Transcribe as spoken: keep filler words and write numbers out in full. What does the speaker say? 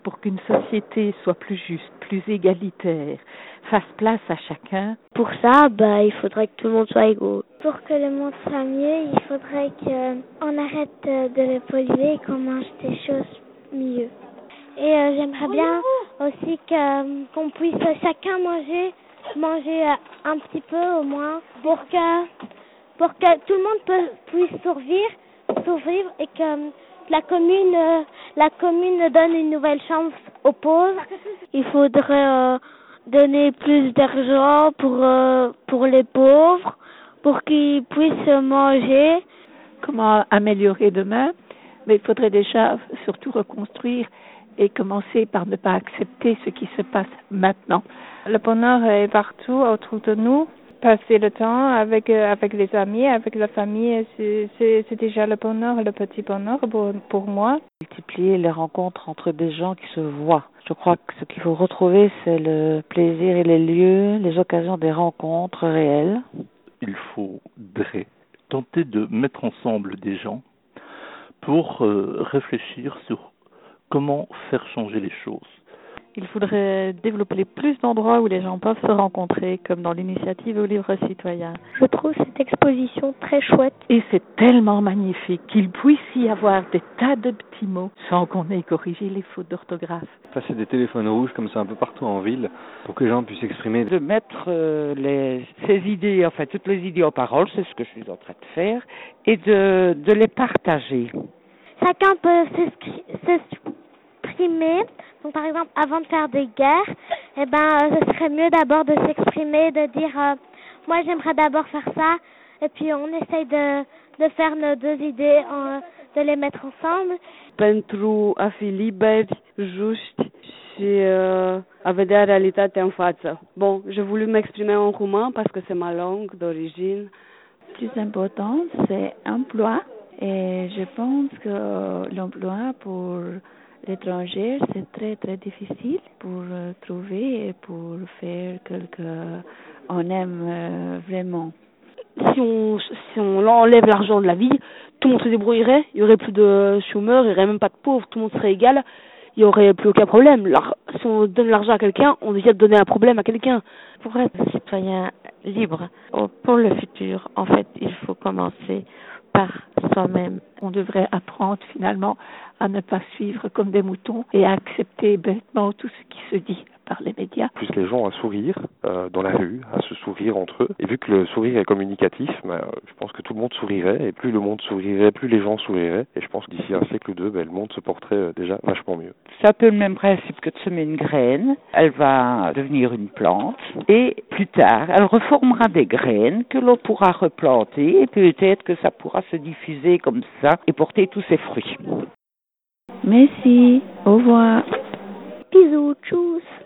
Pour qu'une société soit plus juste, plus égalitaire, fasse place à chacun. Pour ça, bah, il faudrait que tout le monde soit égaux. Pour que le monde soit mieux, il faudrait qu'on arrête de le polluer et qu'on mange des choses mieux. Et euh, j'aimerais bien aussi que, qu'on puisse chacun manger, manger un petit peu au moins, pour que, pour que tout le monde peut, puisse survivre, survivre et que la commune, euh, la commune donne une nouvelle chance aux pauvres. Il faudrait euh, donner plus d'argent pour, euh, pour les pauvres, pour qu'ils puissent manger. Comment améliorer demain? Mais il faudrait déjà surtout reconstruire et commencer par ne pas accepter ce qui se passe maintenant. Le bonheur est partout autour de nous. Passer le temps avec avec les amis, avec la famille, c'est, c'est, c'est déjà le bonheur, le petit bonheur pour, pour moi. Multiplier les rencontres entre des gens qui se voient. Je crois que ce qu'il faut retrouver, c'est le plaisir et les lieux, les occasions des rencontres réelles. Il faudrait tenter de mettre ensemble des gens pour euh, réfléchir sur comment faire changer les choses. Il faudrait développer plus d'endroits où les gens peuvent se rencontrer, comme dans l'initiative au livre citoyen. Je trouve cette exposition très chouette. Et c'est tellement magnifique qu'il puisse y avoir des tas de petits mots sans qu'on ait corrigé les fautes d'orthographe. Passer des téléphones rouges comme ça un peu partout en ville pour que les gens puissent s'exprimer. De mettre euh, les, ces idées, enfin toutes les idées en parole, c'est ce que je suis en train de faire, et de, de les partager. Chacun peut s'exprimer. Donc, par exemple, avant de faire des guerres, eh ben, euh, ce serait mieux d'abord de s'exprimer, de dire euh, moi j'aimerais d'abord faire ça, et puis on essaye de, de faire nos deux idées, euh, de les mettre ensemble. Pentru a fi liberi, juști și uh, a vedea realitatea în față. Bon, j'ai voulu m'exprimer en roumain parce que c'est ma langue d'origine. Le plus important, c'est emploi, et je pense que l'emploi pour l'étranger, c'est très très difficile pour euh, trouver et pour faire quelque on aime euh, vraiment. Si on si on enlève l'argent de la vie, tout le monde se débrouillerait, il y aurait plus de chômeurs, il y aurait même pas de pauvres, tout le monde serait égal, il y aurait plus aucun problème. L'ar- si on donne l'argent à quelqu'un, on vient de donner un problème à quelqu'un. Pour être citoyen libre pour le futur, en fait, il faut commencer par soi-même. On devrait apprendre finalement à ne pas suivre comme des moutons et à accepter bêtement tout ce qui se dit par les médias. Plus les gens à sourire euh, dans la rue, à se sourire entre eux. Et vu que le sourire est communicatif, bah, je pense que tout le monde sourirait. Et plus le monde sourirait, plus les gens souriraient. Et je pense que d'ici un siècle ou deux, bah, le monde se porterait euh, déjà vachement mieux. C'est un peu le même principe que de semer une graine. Elle va devenir une plante et plus tard, elle reformera des graines que l'on pourra replanter et peut-être que ça pourra se diffuser comme ça et porter tous ses fruits. Merci, au revoir. Bisous, tchuss.